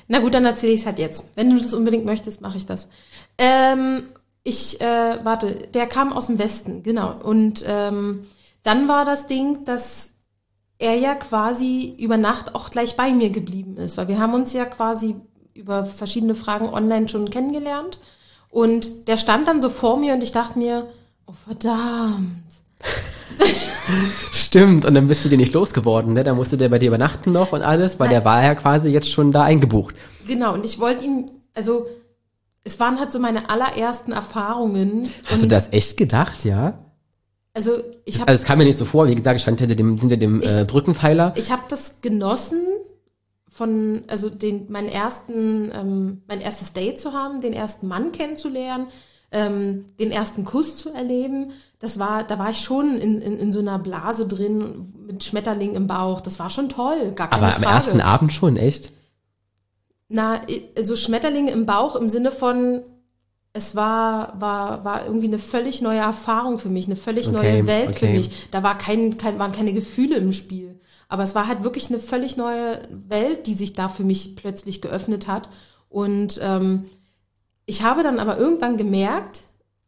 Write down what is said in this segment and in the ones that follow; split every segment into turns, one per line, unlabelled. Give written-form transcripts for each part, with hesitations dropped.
Na gut, dann erzähle ich es halt jetzt. Wenn du das unbedingt möchtest, mache ich das. Der kam aus dem Westen, genau. Und dann war das Ding, dass er ja quasi über Nacht auch gleich bei mir geblieben ist, weil wir haben uns ja quasi über verschiedene Fragen online schon kennengelernt. Und der stand dann so vor mir und ich dachte mir, oh verdammt.
Stimmt, und dann bist du dir nicht losgeworden, ne? Da musste der bei dir übernachten noch und alles, weil der war ja quasi jetzt schon da eingebucht.
Genau, und ich wollte ihn, also es waren halt so meine allerersten Erfahrungen.
Hast du das echt gedacht, ja?
Also
es kam mir nicht so vor, wie gesagt, ich stand hinter dem Brückenpfeiler.
Ich habe das genossen, mein erstes Date zu haben, den ersten Mann kennenzulernen, den ersten Kuss zu erleben. Da war ich schon in so einer Blase drin, mit Schmetterling im Bauch. Das war schon toll, gar keine Frage.
Aber am ersten Abend schon, echt?
Na, also Schmetterlinge im Bauch im Sinne von, es war irgendwie eine völlig neue Erfahrung für mich, eine völlig neue Welt für mich. Da waren keine Gefühle im Spiel. Aber es war halt wirklich eine völlig neue Welt, die sich da für mich plötzlich geöffnet hat. Und ich habe dann aber irgendwann gemerkt,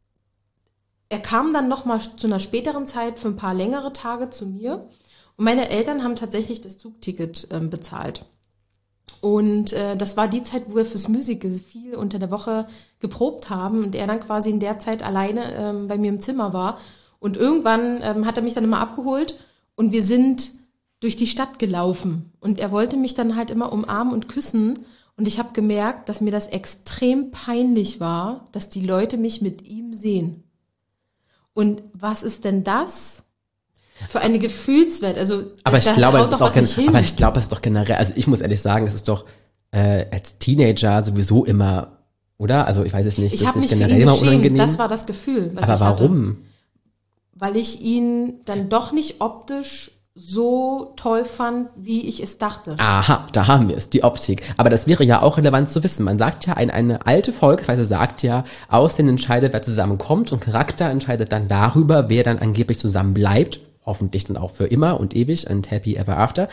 er kam dann nochmal zu einer späteren Zeit für ein paar längere Tage zu mir. Und meine Eltern haben tatsächlich das Zugticket bezahlt. Und das war die Zeit, wo wir fürs Musical viel unter der Woche geprobt haben und er dann quasi in der Zeit alleine bei mir im Zimmer war. Und irgendwann hat er mich dann immer abgeholt und wir sind durch die Stadt gelaufen. Und er wollte mich dann halt immer umarmen und küssen. Und ich habe gemerkt, dass mir das extrem peinlich war, dass die Leute mich mit ihm sehen. Und was ist denn das für eine Gefühlswelt? Also,
aber ich glaube, es ist doch generell, also ich muss ehrlich sagen, es ist doch als Teenager sowieso immer, oder? Also ich weiß es nicht,
ich habe mich
generell
für ihn
immer
geschämt.
Unangenehm.
Das war das Gefühl, was
aber
ich
warum?
hatte. Weil ich ihn dann doch nicht optisch so toll fand, wie ich es dachte.
Aha, da haben wir es, die Optik. Aber das wäre ja auch relevant zu wissen. Man sagt ja, eine alte Volksweise sagt ja, Aussehen entscheidet, wer zusammenkommt und Charakter entscheidet dann darüber, wer dann angeblich zusammen bleibt. Hoffentlich dann auch für immer und ewig and happy ever after.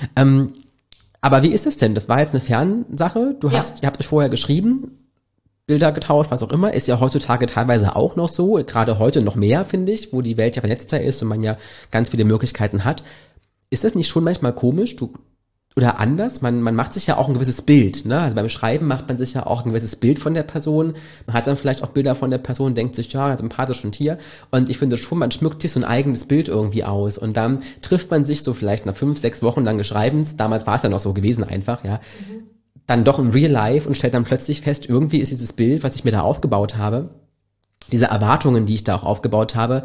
Aber wie ist es denn? Das war jetzt eine Fernsache. Ihr habt euch vorher geschrieben, Bilder getauscht, was auch immer. Ist ja heutzutage teilweise auch noch so. Gerade heute noch mehr, finde ich, wo die Welt ja vernetzter ist und man ja ganz viele Möglichkeiten hat. Ist das nicht schon manchmal komisch? Oder anders? Man macht sich ja auch ein gewisses Bild, ne? Also beim Schreiben macht man sich ja auch ein gewisses Bild von der Person. Man hat dann vielleicht auch Bilder von der Person, denkt sich, ja, sympathisch und hier. Und ich finde schon, man schmückt sich so ein eigenes Bild irgendwie aus. Und dann trifft man sich so vielleicht nach 5, 6 Wochen lange Schreibens, damals war es ja noch so gewesen einfach, ja, dann doch im Real Life und stellt dann plötzlich fest, irgendwie ist dieses Bild, was ich mir da aufgebaut habe, diese Erwartungen, die ich da auch aufgebaut habe,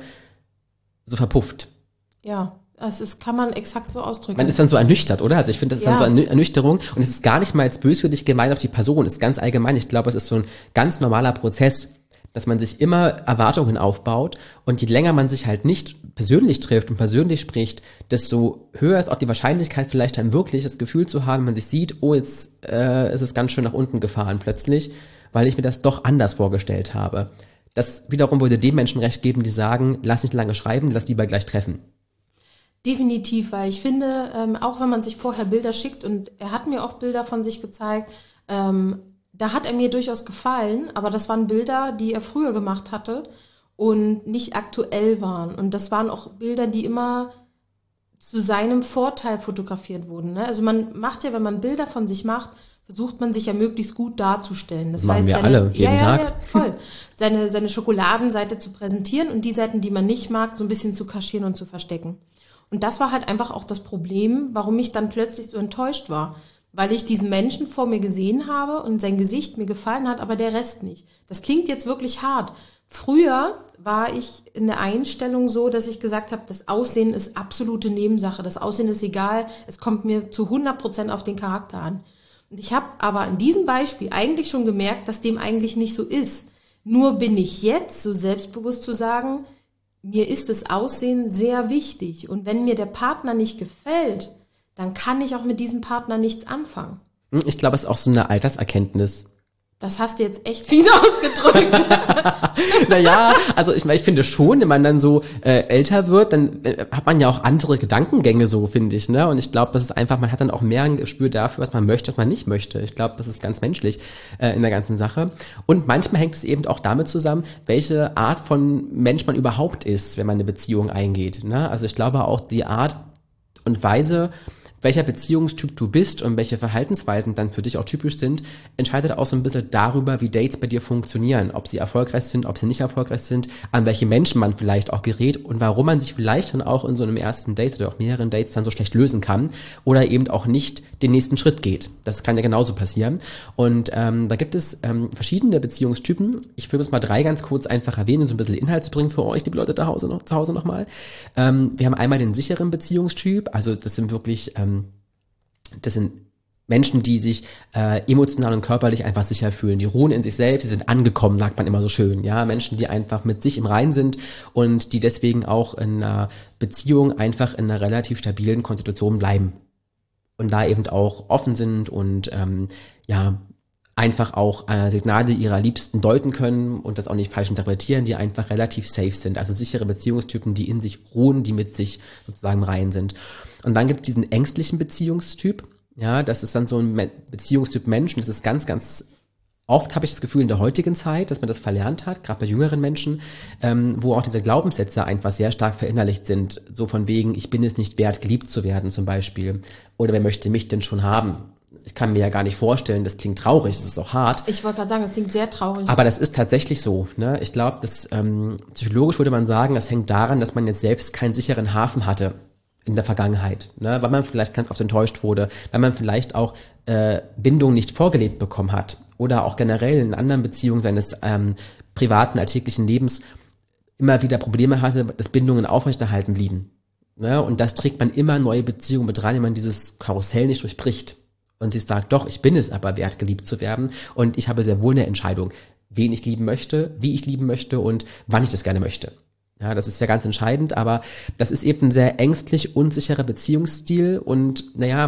so verpufft.
Ja. Kann man exakt so ausdrücken.
Man ist dann so ernüchtert, oder? Also ich finde, das ist dann so eine Ernüchterung und es ist gar nicht mal jetzt böswillig gemeint auf die Person, es ist ganz allgemein. Ich glaube, es ist so ein ganz normaler Prozess, dass man sich immer Erwartungen aufbaut und je länger man sich halt nicht persönlich trifft und persönlich spricht, desto höher ist auch die Wahrscheinlichkeit, vielleicht dann wirklich das Gefühl zu haben, wenn man sich sieht, oh, jetzt ist es ganz schön nach unten gefahren plötzlich, weil ich mir das doch anders vorgestellt habe. Das wiederum würde den Menschen recht geben, die sagen, lass nicht lange schreiben, lass lieber gleich treffen.
Definitiv, weil ich finde, auch wenn man sich vorher Bilder schickt und er hat mir auch Bilder von sich gezeigt, da hat er mir durchaus gefallen, aber das waren Bilder, die er früher gemacht hatte und nicht aktuell waren. Und das waren auch Bilder, die immer zu seinem Vorteil fotografiert wurden. Ne? Also man macht ja, wenn man Bilder von sich macht, versucht man sich ja möglichst gut darzustellen. Das
machen wir alle, jeden Tag.
Ja, voll. Seine Schokoladenseite zu präsentieren und die Seiten, die man nicht mag, so ein bisschen zu kaschieren und zu verstecken. Und das war halt einfach auch das Problem, warum ich dann plötzlich so enttäuscht war. Weil ich diesen Menschen vor mir gesehen habe und sein Gesicht mir gefallen hat, aber der Rest nicht. Das klingt jetzt wirklich hart. Früher war ich in der Einstellung so, dass ich gesagt habe, das Aussehen ist absolute Nebensache. Das Aussehen ist egal. Es kommt mir zu 100% auf den Charakter an. Und ich habe aber in diesem Beispiel eigentlich schon gemerkt, dass dem eigentlich nicht so ist. Nur bin ich jetzt so selbstbewusst zu sagen, mir ist das Aussehen sehr wichtig. Und wenn mir der Partner nicht gefällt, dann kann ich auch mit diesem Partner nichts anfangen.
Ich glaube, es ist auch so eine Alterserkenntnis.
Das hast du jetzt echt fies ausgedrückt.
Naja, also ich finde schon, wenn man dann so älter wird, dann hat man ja auch andere Gedankengänge so, finde ich, ne? Und ich glaube, das ist einfach, man hat dann auch mehr ein Gespür dafür, was man möchte, was man nicht möchte. Ich glaube, das ist ganz menschlich in der ganzen Sache. Und manchmal hängt es eben auch damit zusammen, welche Art von Mensch man überhaupt ist, wenn man eine Beziehung eingeht, ne? Also ich glaube auch die Art und Weise, welcher Beziehungstyp du bist und welche Verhaltensweisen dann für dich auch typisch sind, entscheidet auch so ein bisschen darüber, wie Dates bei dir funktionieren, ob sie erfolgreich sind, ob sie nicht erfolgreich sind, an welche Menschen man vielleicht auch gerät und warum man sich vielleicht dann auch in so einem ersten Date oder auch mehreren Dates dann so schlecht lösen kann oder eben auch nicht den nächsten Schritt geht. Das kann ja genauso passieren. Und da gibt es verschiedene Beziehungstypen. Ich will uns mal 3 ganz kurz einfach erwähnen, um so ein bisschen Inhalt zu bringen für euch, liebe Leute zu Hause nochmal. Wir haben einmal den sicheren Beziehungstyp, also das sind wirklich das sind Menschen, die sich emotional und körperlich einfach sicher fühlen. Die ruhen in sich selbst, die sind angekommen, sagt man immer so schön. Ja, Menschen, die einfach mit sich im Reinen sind und die deswegen auch in einer Beziehung einfach in einer relativ stabilen Konstitution bleiben. Und da eben auch offen sind und einfach auch Signale ihrer Liebsten deuten können und das auch nicht falsch interpretieren, die einfach relativ safe sind. Also sichere Beziehungstypen, die in sich ruhen, die mit sich sozusagen rein sind. Und dann gibt es diesen ängstlichen Beziehungstyp. Ja, das ist dann so ein Beziehungstyp Mensch. Und das ist ganz, ganz oft, habe ich das Gefühl, in der heutigen Zeit, dass man das verlernt hat, gerade bei jüngeren Menschen, wo auch diese Glaubenssätze einfach sehr stark verinnerlicht sind. So von wegen, ich bin es nicht wert, geliebt zu werden zum Beispiel. Oder wer möchte mich denn schon haben? Ich kann mir ja gar nicht vorstellen, das klingt traurig, das ist auch hart.
Ich wollte gerade sagen, das klingt sehr traurig.
Aber das ist tatsächlich so, ne? Ich glaube, das psychologisch würde man sagen, das hängt daran, dass man jetzt selbst keinen sicheren Hafen hatte in der Vergangenheit, ne? Weil man vielleicht ganz oft enttäuscht wurde, weil man vielleicht auch Bindung nicht vorgelebt bekommen hat oder auch generell in anderen Beziehungen seines privaten, alltäglichen Lebens immer wieder Probleme hatte, dass Bindungen aufrechterhalten blieben. Ne? Und das trägt man immer neue Beziehungen mit rein, wenn man dieses Karussell nicht durchbricht. Und sie sagt, doch, ich bin es aber wert, geliebt zu werden. Und ich habe sehr wohl eine Entscheidung, wen ich lieben möchte, wie ich lieben möchte und wann ich das gerne möchte. Ja, das ist ja ganz entscheidend, aber das ist eben ein sehr ängstlich unsicherer Beziehungsstil und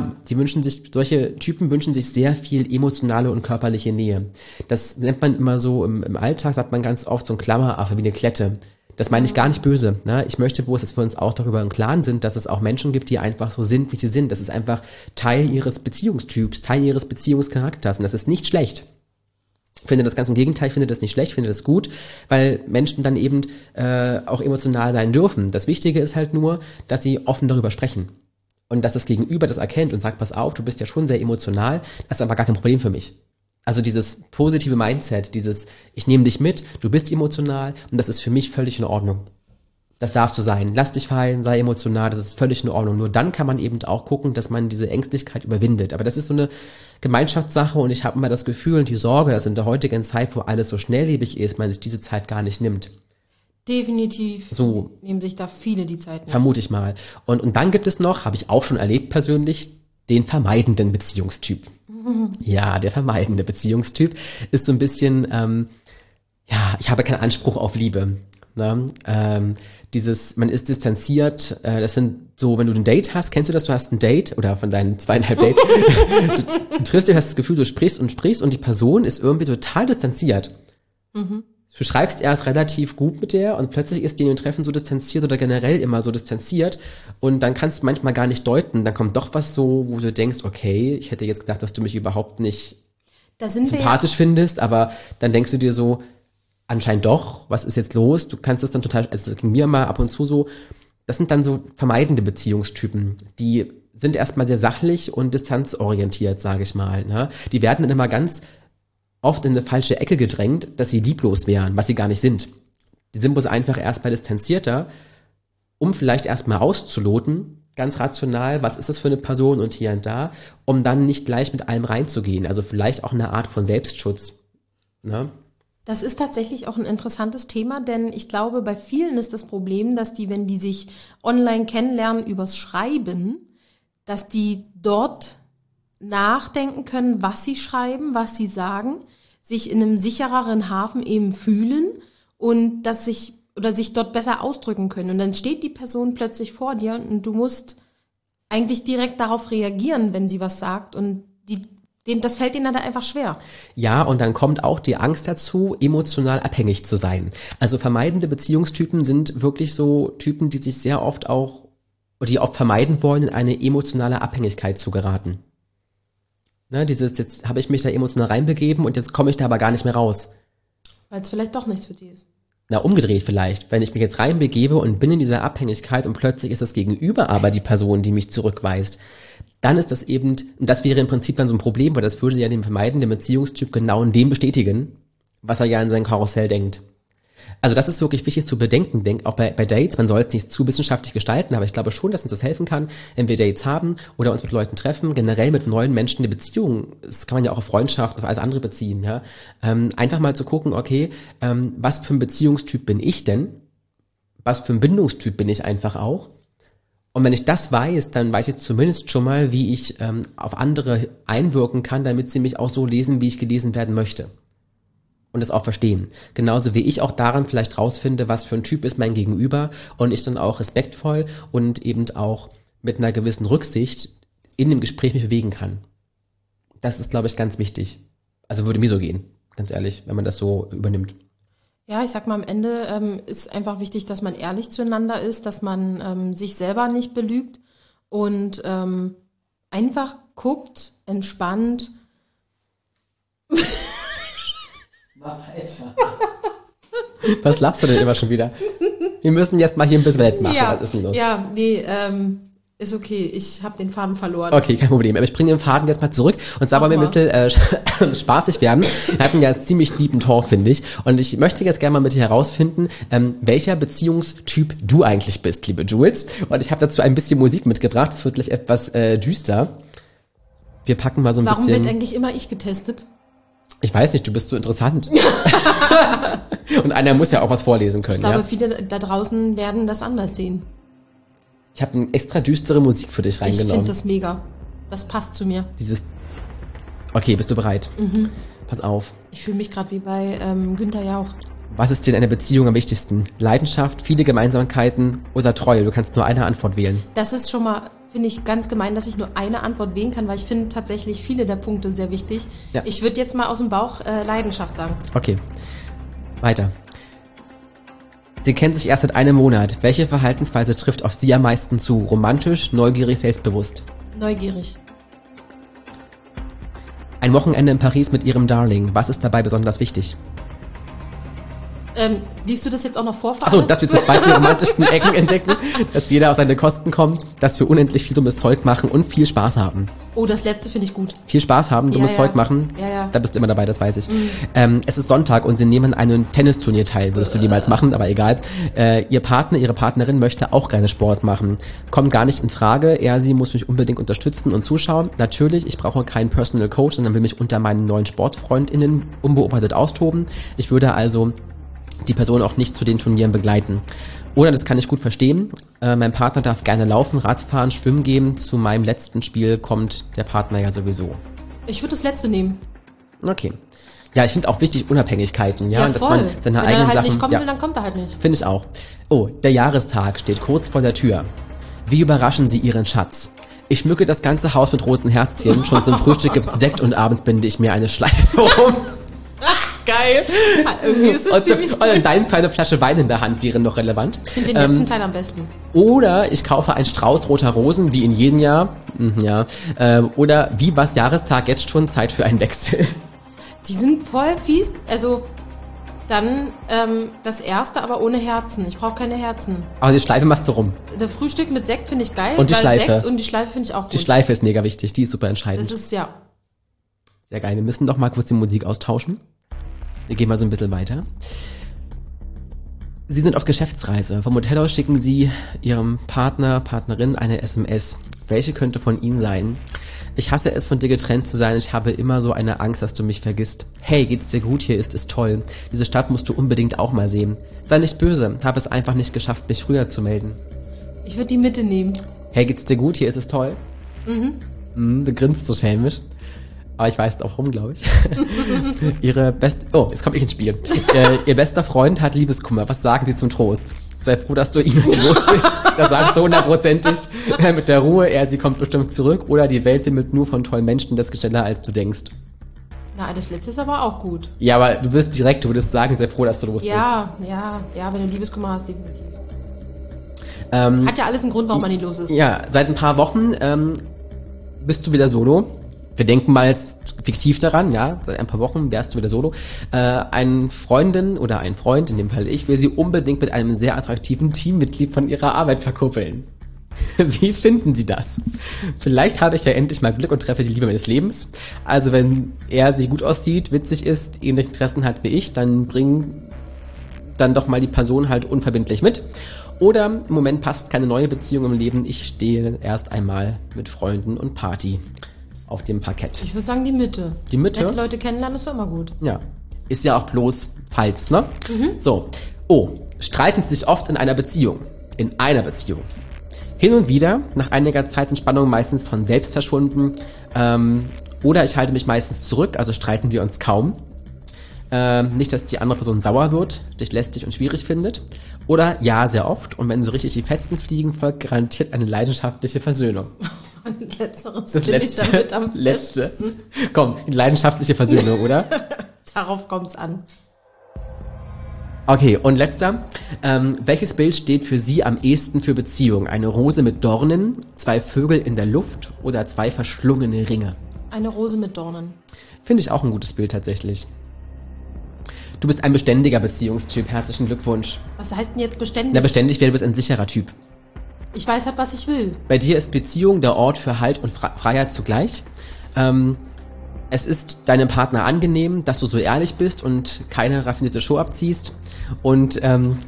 solche Typen wünschen sich sehr viel emotionale und körperliche Nähe. Das nennt man immer so, im Alltag sagt man ganz oft so ein Klammeraffe wie eine Klette. Das meine ich gar nicht böse. Ne? Ich möchte bloß, dass wir uns auch darüber im Klaren sind, dass es auch Menschen gibt, die einfach so sind, wie sie sind. Das ist einfach Teil ihres Beziehungstyps, Teil ihres Beziehungscharakters und das ist nicht schlecht. Ich finde das ganz im Gegenteil, ich finde das nicht schlecht, ich finde das gut, weil Menschen dann eben auch emotional sein dürfen. Das Wichtige ist halt nur, dass sie offen darüber sprechen und dass das Gegenüber das erkennt und sagt, pass auf, du bist ja schon sehr emotional, das ist aber gar kein Problem für mich. Also dieses positive Mindset, ich nehme dich mit, du bist emotional und das ist für mich völlig in Ordnung. Das darfst du sein. Lass dich fallen, sei emotional, das ist völlig in Ordnung. Nur dann kann man eben auch gucken, dass man diese Ängstlichkeit überwindet. Aber das ist so eine Gemeinschaftssache und ich habe immer das Gefühl und die Sorge, dass in der heutigen Zeit, wo alles so schnelllebig ist, man sich diese Zeit gar nicht nimmt.
Definitiv.
So
nehmen sich da viele die Zeit nicht.
Vermute ich mal. Und dann gibt es noch, habe ich auch schon erlebt persönlich, den vermeidenden Beziehungstyp. Ja, der vermeidende Beziehungstyp ist so ein bisschen, ich habe keinen Anspruch auf Liebe. Ne? Man ist distanziert, das sind so, wenn du ein Date hast, kennst du das, du hast ein Date oder von deinen 2,5 Dates, du triffst dich, hast das Gefühl, du sprichst und die Person ist irgendwie total distanziert. Mhm. Du schreibst erst relativ gut mit der und plötzlich ist die in den Treffen so distanziert oder generell immer so distanziert und dann kannst du manchmal gar nicht deuten, dann kommt doch was so, wo du denkst, okay, ich hätte jetzt gedacht, dass du mich überhaupt nicht sympathisch findest, aber dann denkst du dir so, anscheinend doch, was ist jetzt los? Du kannst es dann total, also das ging mir mal ab und zu so, das sind dann so vermeidende Beziehungstypen, die sind erstmal sehr sachlich und distanzorientiert, sage ich mal. Ne? Die werden dann immer ganz oft in eine falsche Ecke gedrängt, dass sie lieblos wären, was sie gar nicht sind. Die sind bloß einfach erstmal distanzierter, um vielleicht erstmal auszuloten, ganz rational, was ist das für eine Person und hier und da, um dann nicht gleich mit allem reinzugehen. Also vielleicht auch eine Art von Selbstschutz. Ne?
Das ist tatsächlich auch ein interessantes Thema, denn ich glaube, bei vielen ist das Problem, dass wenn die sich online kennenlernen übers Schreiben, dass die dort nachdenken können, was sie schreiben, was sie sagen, sich in einem sichereren Hafen eben fühlen und sich dort besser ausdrücken können. Und dann steht die Person plötzlich vor dir und du musst eigentlich direkt darauf reagieren, wenn sie was sagt und Das fällt denen dann einfach schwer.
Ja, und dann kommt auch die Angst dazu, emotional abhängig zu sein. Also vermeidende Beziehungstypen sind wirklich so Typen, die sich sehr oft die oft vermeiden wollen, in eine emotionale Abhängigkeit zu geraten. Ne, jetzt habe ich mich da emotional reinbegeben und jetzt komme ich da aber gar nicht mehr raus.
Weil es vielleicht doch nichts für die ist.
Na, umgedreht vielleicht. Wenn ich mich jetzt reinbegebe und bin in dieser Abhängigkeit und plötzlich ist das Gegenüber aber die Person, die mich zurückweist, dann ist das eben, das wäre im Prinzip dann so ein Problem, weil das würde ja den vermeidenden Beziehungstyp genau in dem bestätigen, was er ja in seinem Karussell denkt. Also das ist wirklich wichtig zu bedenken, auch bei Dates. Man soll es nicht zu wissenschaftlich gestalten, aber ich glaube schon, dass uns das helfen kann, wenn wir Dates haben oder uns mit Leuten treffen, generell mit neuen Menschen eine Beziehung, das kann man ja auch auf Freundschaft, auf alles andere beziehen, ja. Einfach mal zu gucken, okay, was für ein Beziehungstyp bin ich denn? Was für ein Bindungstyp bin ich einfach auch? Und wenn ich das weiß, dann weiß ich zumindest schon mal, wie ich auf andere einwirken kann, damit sie mich auch so lesen, wie ich gelesen werden möchte. Und das auch verstehen. Genauso wie ich auch daran vielleicht rausfinde, was für ein Typ ist mein Gegenüber und ich dann auch respektvoll und eben auch mit einer gewissen Rücksicht in dem Gespräch mich bewegen kann. Das ist, glaube ich, ganz wichtig. Also würde mir so gehen, ganz ehrlich, wenn man das so übernimmt.
Ja, ich sag mal, am Ende ist einfach wichtig, dass man ehrlich zueinander ist, dass man sich selber nicht belügt und einfach guckt, entspannt.
Was lachst du denn immer schon wieder? Wir müssen jetzt mal hier ein bisschen Welt machen.
Ja,
was ist denn los?
Ja, nee, ist okay. Ich habe den Faden verloren.
Okay, kein Problem. Aber ich bringe den Faden jetzt mal zurück. Und zwar wollen wir ein bisschen spaßig werden. Wir hatten ja ziemlich deepen Talk, finde ich. Und ich möchte jetzt gerne mal mit dir herausfinden, welcher Beziehungstyp du eigentlich bist, liebe Jules. Und ich habe dazu ein bisschen Musik mitgebracht. Es wird gleich etwas düster. Wir packen mal so ein bisschen...
Warum wird eigentlich immer ich getestet?
Ich weiß nicht, du bist so interessant. Und einer muss ja auch was vorlesen können.
Ich glaube, viele da draußen werden das anders sehen.
Ich habe eine extra düstere Musik für dich reingenommen.
Ich finde das mega. Das passt zu mir.
Okay, bist du bereit?
Mhm.
Pass auf.
Ich fühle mich gerade wie bei Günther Jauch.
Was ist dir in einer Beziehung am wichtigsten? Leidenschaft, viele Gemeinsamkeiten oder Treue? Du kannst nur eine Antwort wählen.
Das ist schon mal, finde ich, ganz gemein, dass ich nur eine Antwort wählen kann, weil ich finde tatsächlich viele der Punkte sehr wichtig. Ja. Ich würde jetzt mal aus dem Bauch Leidenschaft sagen.
Okay, weiter. Sie kennen sich erst seit einem Monat. Welche Verhaltensweise trifft auf Sie am meisten zu? Romantisch, neugierig, selbstbewusst?
Neugierig.
Ein Wochenende in Paris mit Ihrem Darling. Was ist dabei besonders wichtig?
Liest du das jetzt auch noch vor?
Achso, dass wir zu zweit die romantischsten Ecken entdecken, dass jeder auf seine Kosten kommt, dass wir unendlich viel dummes Zeug machen und viel Spaß haben.
Oh, das letzte finde ich gut.
Viel Spaß haben, dummes Zeug machen, da bist du immer dabei, das weiß ich. Es ist Sonntag und sie nehmen an einem Tennisturnier teil, würdest du niemals machen, aber egal. Ihr Partner, ihre Partnerin möchte auch gerne Sport machen. Kommt gar nicht in Frage, sie muss mich unbedingt unterstützen und zuschauen. Natürlich, ich brauche keinen Personal Coach, sondern will mich unter meinen neuen SportfreundInnen unbeobachtet austoben. Ich würde also die Person auch nicht zu den Turnieren begleiten. Oder, das kann ich gut verstehen, mein Partner darf gerne laufen, Radfahren, schwimmen gehen. Zu meinem letzten Spiel kommt der Partner ja sowieso.
Ich würde das letzte nehmen.
Okay. Ja, ich finde auch wichtig Unabhängigkeiten,
ja,
dass man seine eigenen Sachen...
Wenn er halt nicht kommen will, dann kommt er halt nicht.
Finde ich auch. Oh, der Jahrestag steht kurz vor der Tür. Wie überraschen Sie Ihren Schatz? Ich schmücke das ganze Haus mit roten Herzchen. Schon zum Frühstück gibt's Sekt und abends binde ich mir eine Schleife um. Geil.
Irgendwie ist es ziemlich
cool. In deinem Fall eine Flasche Wein in der Hand wäre noch relevant.
Ich finde den letzten Teil am besten.
Oder ich kaufe einen Strauß roter Rosen, wie in jedem Jahr. Oder wie was Jahrestag jetzt schon Zeit für einen Wechsel.
Die sind voll fies. Also dann das erste, aber ohne Herzen. Ich brauche keine Herzen.
Aber die Schleife machst du rum.
Das Frühstück mit Sekt finde ich geil.
Und die Schleife.
Sekt und die Schleife finde ich auch gut.
Die Schleife ist mega wichtig. Die ist super entscheidend.
Das ist ja...
Sehr geil. Wir müssen doch mal kurz die Musik austauschen. Wir gehen mal so ein bisschen weiter. Sie sind auf Geschäftsreise. Vom Hotel aus schicken Sie Ihrem Partner, Partnerin eine SMS. Welche könnte von Ihnen sein? Ich hasse es, von dir getrennt zu sein. Ich habe immer so eine Angst, dass du mich vergisst. Hey, geht's dir gut? Hier ist es toll. Diese Stadt musst du unbedingt auch mal sehen. Sei nicht böse. Habe es einfach nicht geschafft, mich früher zu melden.
Ich würde die Mitte nehmen.
Hey, geht's dir gut? Hier ist es toll. Du grinst so schelmisch. Aber ich weiß auch warum, glaube ich. Jetzt komme ich ins Spiel. Ihr bester Freund hat Liebeskummer. Was sagen Sie zum Trost? Sei froh, dass du ihn los bist. Da sagst du 100%ig mit der Ruhe, sie kommt bestimmt zurück. Oder die Welt wimmelt nur von tollen Menschen, das ist schneller, als du denkst.
Na, das letzte ist aber auch gut.
Ja, aber du bist direkt, du würdest sagen, sei froh, dass du los bist.
Ja, wenn du Liebeskummer hast, definitiv. Hat ja alles einen Grund, warum man nicht los ist.
Ja, seit ein paar Wochen bist du wieder solo. Wir denken mal jetzt fiktiv daran, ja, seit ein paar Wochen wärst du wieder solo. Eine Freundin oder ein Freund, in dem Fall ich, will sie unbedingt mit einem sehr attraktiven Teammitglied von ihrer Arbeit verkuppeln. Wie finden Sie das? Vielleicht habe ich ja endlich mal Glück und treffe die Liebe meines Lebens. Also wenn sie gut aussieht, witzig ist, ähnliche Interessen hat wie ich, dann bring dann doch mal die Person halt unverbindlich mit. Oder im Moment passt keine neue Beziehung im Leben, ich stehe erst einmal mit Freunden und Party auf dem Parkett.
Ich würde sagen die Mitte.
Die Mitte?
Nette Leute kennenlernen ist doch immer gut.
Ja. Ist ja auch bloß falls, ne? So. Streiten Sie sich oft in einer Beziehung. In einer Beziehung. Hin und wieder, nach einiger Zeit Entspannung meistens von selbst verschwunden. Oder ich halte mich meistens zurück, also streiten wir uns kaum. Nicht, dass die andere Person sauer wird, dich lästig und schwierig findet. Oder ja, sehr oft. Und wenn so richtig die Fetzen fliegen, folgt garantiert eine leidenschaftliche Versöhnung.
Letzteres
das letzte. Komm, die leidenschaftliche Versöhnung, oder?
Darauf kommt's an.
Okay, und letzter. Welches Bild steht für Sie am ehesten für Beziehung? Eine Rose mit Dornen, 2 Vögel in der Luft oder 2 verschlungene Ringe?
Eine Rose mit Dornen.
Finde ich auch ein gutes Bild tatsächlich. Du bist ein beständiger Beziehungstyp. Herzlichen Glückwunsch.
Was heißt denn jetzt beständig?
Na, beständig wäre, du bist ein sicherer Typ.
Ich weiß halt, was ich will.
Bei dir ist Beziehung der Ort für Halt und Freiheit zugleich. Es ist deinem Partner angenehm, dass du so ehrlich bist und keine raffinierte Show abziehst. Und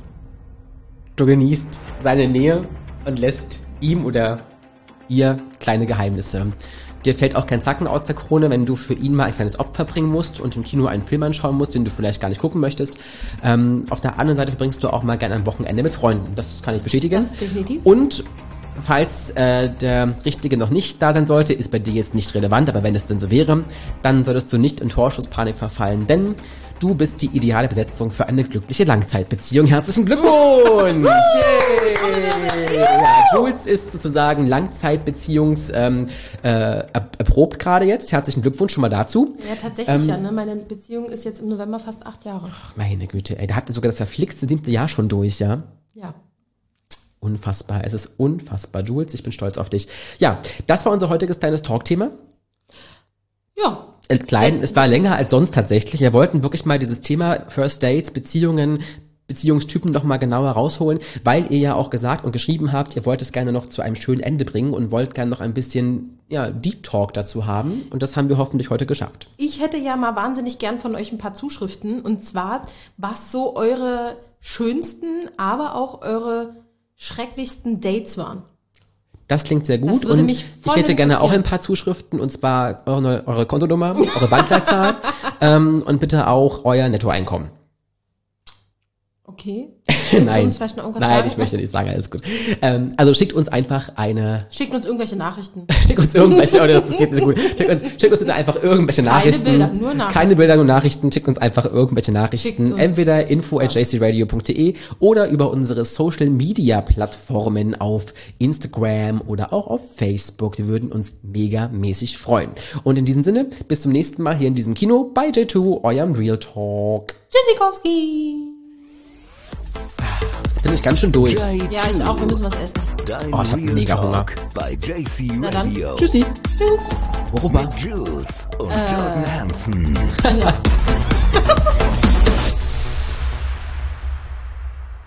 du genießt seine Nähe und lässt ihm oder ihr kleine Geheimnisse. Dir fällt auch kein Zacken aus der Krone, wenn du für ihn mal ein kleines Opfer bringen musst und im Kino einen Film anschauen musst, den du vielleicht gar nicht gucken möchtest. Auf der anderen Seite verbringst du auch mal gerne ein Wochenende mit Freunden. Das kann ich bestätigen.
Das ist definitiv.
Und falls der Richtige noch nicht da sein sollte, ist bei dir jetzt nicht relevant, aber wenn es denn so wäre, dann würdest du nicht in Torschusspanik verfallen, denn du bist die ideale Besetzung für eine glückliche Langzeitbeziehung. Herzlichen Glückwunsch! Ja, Jules ist sozusagen Langzeitbeziehungs erprobt gerade jetzt. Herzlichen Glückwunsch schon mal dazu.
Ja, tatsächlich ne? Meine Beziehung ist jetzt im November fast 8 Jahre.
Ach, meine Güte, ey, da hat sogar das verflixte 7. Jahr schon durch, ja?
Ja.
Unfassbar, es ist unfassbar. Jules, ich bin stolz auf dich. Ja, das war unser heutiges kleines Talkthema.
Ja.
Klein, es war länger als sonst tatsächlich. Wir wollten wirklich mal dieses Thema First Dates, Beziehungen, Beziehungstypen noch mal genauer rausholen, weil ihr ja auch gesagt und geschrieben habt, ihr wollt es gerne noch zu einem schönen Ende bringen und wollt gerne noch ein bisschen Deep Talk dazu haben. Und das haben wir hoffentlich heute geschafft.
Ich hätte ja mal wahnsinnig gern von euch ein paar Zuschriften. Und zwar, was so eure schönsten, aber auch eure schrecklichsten Dates waren.
Das klingt sehr gut und ich hätte gerne auch ein paar Zuschriften und zwar eure Kontonummer, eure Bankleitzahl und bitte auch euer Nettoeinkommen.
Okay.
Nein, ich möchte nicht sagen, alles gut. Also schickt uns einfach
Schickt uns irgendwelche Nachrichten.
Schickt uns irgendwelche, das geht nicht gut. Schickt uns bitte einfach irgendwelche Nachrichten.
Keine Bilder, nur Nachrichten.
Keine Bilder, nur Nachrichten. Schickt uns einfach irgendwelche Nachrichten. Entweder info@jcradio.de oder über unsere Social Media Plattformen auf Instagram oder auch auf Facebook. Wir würden uns megamäßig freuen. Und in diesem Sinne, bis zum nächsten Mal hier in diesem Kino bei J2, eurem Real Talk.
Tschüssikowski!
Jetzt bin ich ganz schön durch.
Ja, ich auch. Wir müssen was essen.
Ich hab mega Hunger.
Bei JC
Na dann.
Radio.
Tschüssi.
Tschüss.
Worüber?
Mit Jules und Jordan Hansen.
Ja.